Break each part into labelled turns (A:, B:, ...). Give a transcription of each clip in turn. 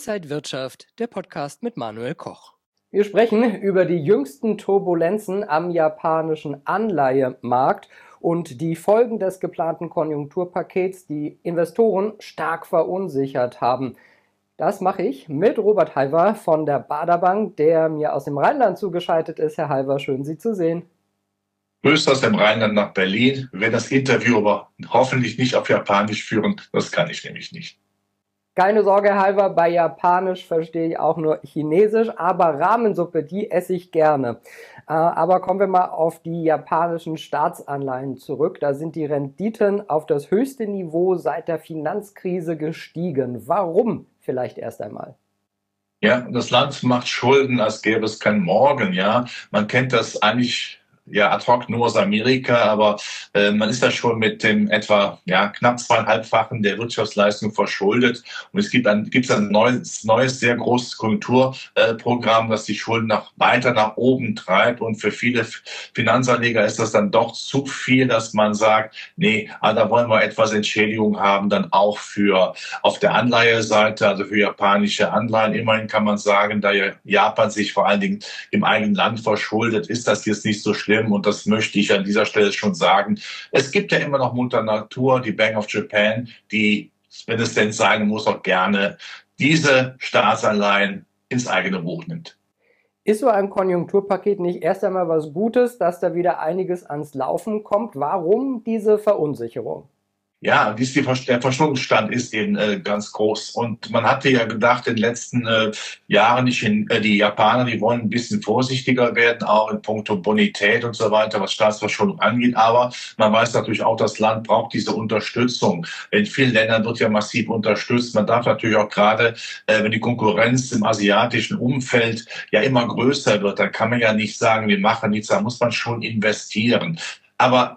A: Inside Wirtschaft, der Podcast mit Manuel Koch.
B: Wir sprechen über die jüngsten Turbulenzen am japanischen Anleihemarkt und die Folgen des geplanten Konjunkturpakets, die Investoren stark verunsichert haben. Das mache ich mit Robert Halver von der Baader Bank, der mir aus dem Rheinland zugeschaltet ist. Herr Halver, schön Sie zu sehen.
C: Grüßt aus dem Rheinland nach Berlin. Wir werden das Interview aber hoffentlich nicht auf Japanisch führen. Das kann ich nämlich nicht.
B: Keine Sorge, Herr Halver, bei Japanisch verstehe ich auch nur Chinesisch, aber Ramensuppe, die esse ich gerne. Aber kommen wir mal auf die japanischen Staatsanleihen zurück. Da sind die Renditen auf das höchste Niveau seit der Finanzkrise gestiegen. Warum? Vielleicht erst einmal.
C: Ja, das Land macht Schulden, als gäbe es kein Morgen. Ja, man kennt das eigentlich ad hoc nur aus Amerika, aber man ist da schon mit dem etwa knapp 2,5-fachen der Wirtschaftsleistung verschuldet. Und es gibt ein neues sehr großes Konjunkturprogramm, das die Schulden weiter nach oben treibt. Und für viele Finanzanleger ist das dann doch zu viel, dass man sagt, nee, da wollen wir etwas Entschädigung haben, dann auch für auf der Anleiheseite, also für japanische Anleihen. Immerhin kann man sagen, da Japan sich vor allen Dingen im eigenen Land verschuldet, ist das jetzt nicht so schlimm. Und das möchte ich an dieser Stelle schon sagen. Es gibt ja immer noch Mutter Natur, die Bank of Japan, die, wenn es denn sein muss, auch gerne diese Staatsanleihen ins eigene Buch nimmt.
B: Ist so ein Konjunkturpaket nicht erst einmal was Gutes, dass da wieder einiges ans Laufen kommt? Warum diese Verunsicherung?
C: Ja, der Verschuldungsstand ist eben ganz groß. Und man hatte ja gedacht, in den letzten Jahren, die Japaner, die wollen ein bisschen vorsichtiger werden, auch in puncto Bonität und so weiter, was Staatsverschuldung angeht. Aber man weiß natürlich auch, das Land braucht diese Unterstützung. In vielen Ländern wird ja massiv unterstützt. Man darf natürlich auch gerade, wenn die Konkurrenz im asiatischen Umfeld ja immer größer wird, dann kann man ja nicht sagen, wir machen nichts, da muss man schon investieren. Aber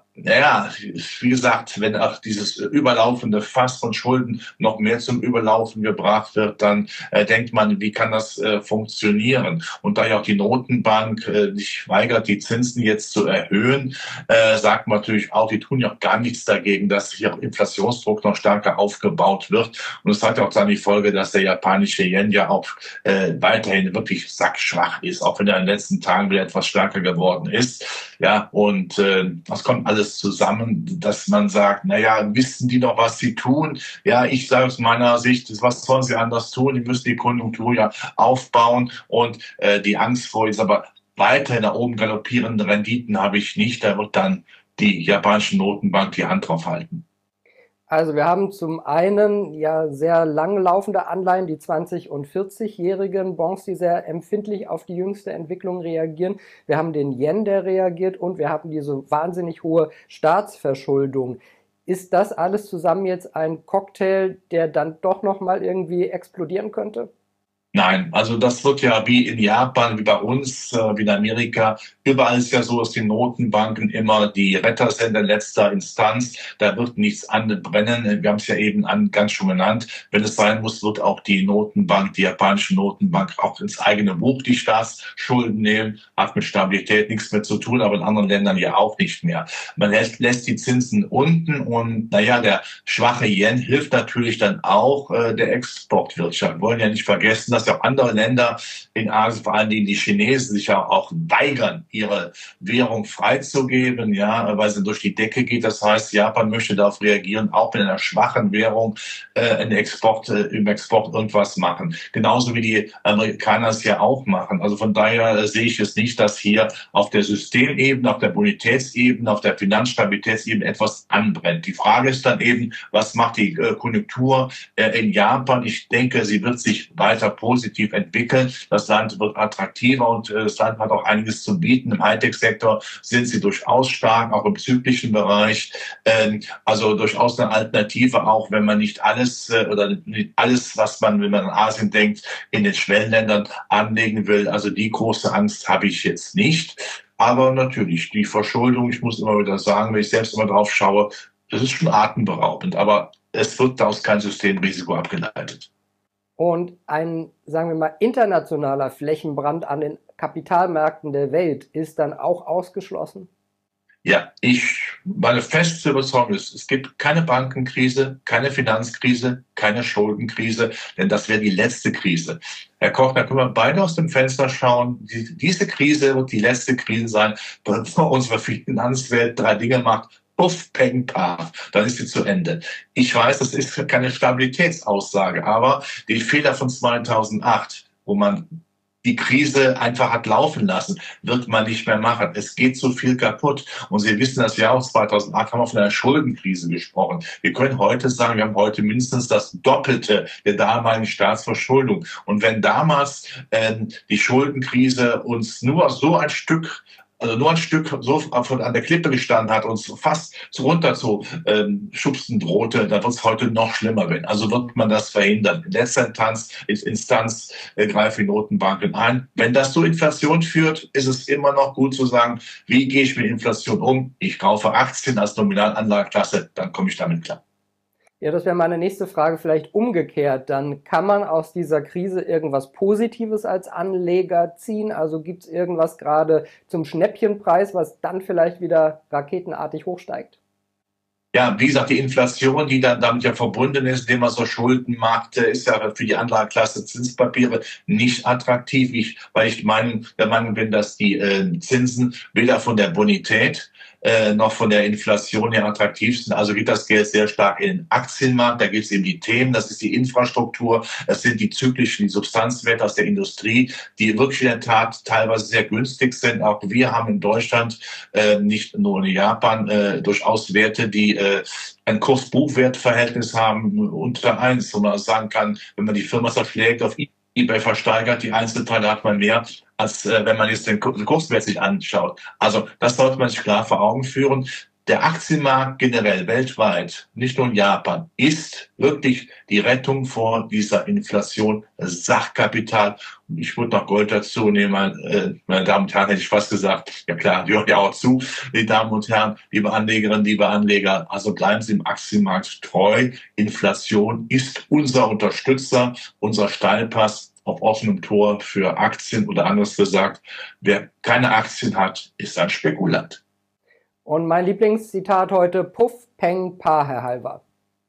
C: wie gesagt, wenn auch dieses überlaufende Fass von Schulden noch mehr zum Überlaufen gebracht wird, dann denkt man, wie kann das funktionieren? Und da ja auch die Notenbank sich weigert, die Zinsen jetzt zu erhöhen, sagt man natürlich auch, die tun ja auch gar nichts dagegen, dass hier Inflationsdruck noch stärker aufgebaut wird. Und es hat ja auch dann die Folge, dass der japanische Yen ja auch weiterhin wirklich sackschwach ist, auch wenn er in den letzten Tagen wieder etwas stärker geworden ist. Ja, und das kommt alles zusammen, dass man sagt, wissen die doch, was sie tun? Ja, ich sage aus meiner Sicht, was sollen sie anders tun? Die müssen die Konjunktur ja aufbauen und die Angst vor jetzt aber weiter nach oben galoppierenden Renditen habe ich nicht. Da wird dann die japanische Notenbank die Hand drauf halten.
B: Also wir haben zum einen sehr langlaufende Anleihen, die 20- und 40-jährigen Bonds, die sehr empfindlich auf die jüngste Entwicklung reagieren. Wir haben den Yen, der reagiert, und wir haben diese wahnsinnig hohe Staatsverschuldung. Ist das alles zusammen jetzt ein Cocktail, der dann doch nochmal irgendwie explodieren könnte?
C: Nein, also das wird ja wie in Japan, wie bei uns, wie in Amerika, überall ist ja so, dass die Notenbanken immer die Retter sind in letzter Instanz. Da wird nichts anbrennen. Wir haben es ja eben ganz schon genannt. Wenn es sein muss, wird auch die Notenbank, die japanische Notenbank, auch ins eigene Buch die Staatsschulden nehmen. Hat mit Stabilität nichts mehr zu tun, aber in anderen Ländern ja auch nicht mehr. Man lässt die Zinsen unten und der schwache Yen hilft natürlich dann auch der Exportwirtschaft. Wir wollen ja nicht vergessen, dass ja auch andere Länder in Asien, vor allen Dingen die Chinesen, sich ja auch weigern, ihre Währung freizugeben, weil sie durch die Decke geht. Das heißt, Japan möchte darauf reagieren, auch mit einer schwachen Währung im Export irgendwas machen. Genauso wie die Amerikaner es ja auch machen. Also von daher sehe ich es nicht, dass hier auf der Systemebene, auf der Bonitätsebene, auf der Finanzstabilitätsebene etwas anbrennt. Die Frage ist dann eben, was macht die Konjunktur in Japan? Ich denke, sie wird sich weiter positiv entwickeln. Das Land wird attraktiver und das Land hat auch einiges zu bieten. Im Hightech-Sektor sind sie durchaus stark, auch im südlichen Bereich. Also durchaus eine Alternative, auch wenn man nicht alles oder nicht alles, was man, wenn man an Asien denkt, in den Schwellenländern anlegen will. Also die große Angst habe ich jetzt nicht. Aber natürlich, die Verschuldung, ich muss immer wieder sagen, wenn ich selbst immer drauf schaue, das ist schon atemberaubend. Aber es wird daraus kein Systemrisiko abgeleitet.
B: Und ein, sagen wir mal, internationaler Flächenbrand an den Kapitalmärkten der Welt ist dann auch ausgeschlossen?
C: Ja, ich meine feste Überzeugung ist, es gibt keine Bankenkrise, keine Finanzkrise, keine Schuldenkrise, denn das wäre die letzte Krise. Herr Koch, da können wir beide aus dem Fenster schauen. Diese Krise wird die letzte Krise sein, bevor unsere Finanzwelt 3 Dinge macht. Puff, peng, paf, dann ist sie zu Ende. Ich weiß, das ist keine Stabilitätsaussage, aber die Fehler von 2008, wo man die Krise einfach hat laufen lassen, wird man nicht mehr machen. Es geht zu viel kaputt. Und Sie wissen, dass wir auch 2008 haben wir von einer Schuldenkrise gesprochen. Wir können heute sagen, wir haben heute mindestens das Doppelte der damaligen Staatsverschuldung. Und wenn damals die Schuldenkrise uns nur ein Stück so an der Klippe gestanden hat, uns fast runter zu schubsen drohte, dann wird es heute noch schlimmer werden. Also wird man das verhindern. In letzter Instanz greifen die Notenbanken ein. Wenn das zu Inflation führt, ist es immer noch gut zu sagen, wie gehe ich mit Inflation um? Ich kaufe Aktien als Nominalanlageklasse, dann komme ich damit klar.
B: Ja, das wäre meine nächste Frage, vielleicht umgekehrt. Dann kann man aus dieser Krise irgendwas Positives als Anleger ziehen? Also gibt es irgendwas gerade zum Schnäppchenpreis, was dann vielleicht wieder raketenartig hochsteigt?
C: Ja, wie gesagt, die Inflation, die dann damit ja verbunden ist, indem man so Schuldenmarkt, ist ja für die Anlageklasse Zinspapiere nicht attraktiv, weil ich der Meinung bin, dass die Zinsen weder von der Bonität noch von der Inflation her attraktiv sind. Also geht das Geld sehr stark in den Aktienmarkt. Da gibt es eben die Themen, das ist die Infrastruktur, das sind die zyklischen, die Substanzwerte aus der Industrie, die wirklich in der Tat teilweise sehr günstig sind. Auch wir haben in Deutschland, nicht nur in Japan, durchaus Werte, die ein Kurs-Buchwert-Verhältnis haben unter 1, wo man sagen kann, wenn man die Firma zerschlägt, auf eBay versteigert, die Einzelteile hat man mehr, als wenn man jetzt den Kurswert sich anschaut. Also das sollte man sich klar vor Augen führen. Der Aktienmarkt generell weltweit, nicht nur in Japan, ist wirklich die Rettung vor dieser Inflation, Sachkapital. Und ich würde noch Gold dazu nehmen, meine Damen und Herren, hätte ich fast gesagt. Ja klar, die hören ja auch zu, die Damen und Herren, liebe Anlegerinnen, liebe Anleger. Also bleiben Sie im Aktienmarkt treu. Inflation ist unser Unterstützer, unser Steilpass auf offenem Tor für Aktien oder anders gesagt, wer keine Aktien hat, ist ein Spekulant.
B: Und mein Lieblingszitat heute, Puff, Peng, Pa, Herr Halver.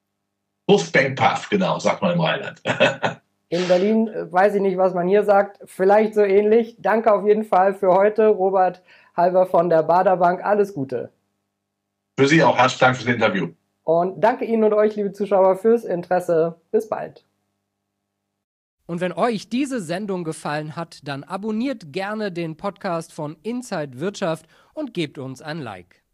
C: Puff, Peng, Paf, genau, sagt man im Rheinland.
B: In Berlin weiß ich nicht, was man hier sagt, vielleicht so ähnlich. Danke auf jeden Fall für heute, Robert Halver von der Baader Bank. Alles Gute.
C: Für Sie auch herzlichen Dank fürs Interview.
B: Und danke Ihnen und euch, liebe Zuschauer, fürs Interesse. Bis bald.
A: Und wenn euch diese Sendung gefallen hat, dann abonniert gerne den Podcast von Inside Wirtschaft und gebt uns ein Like.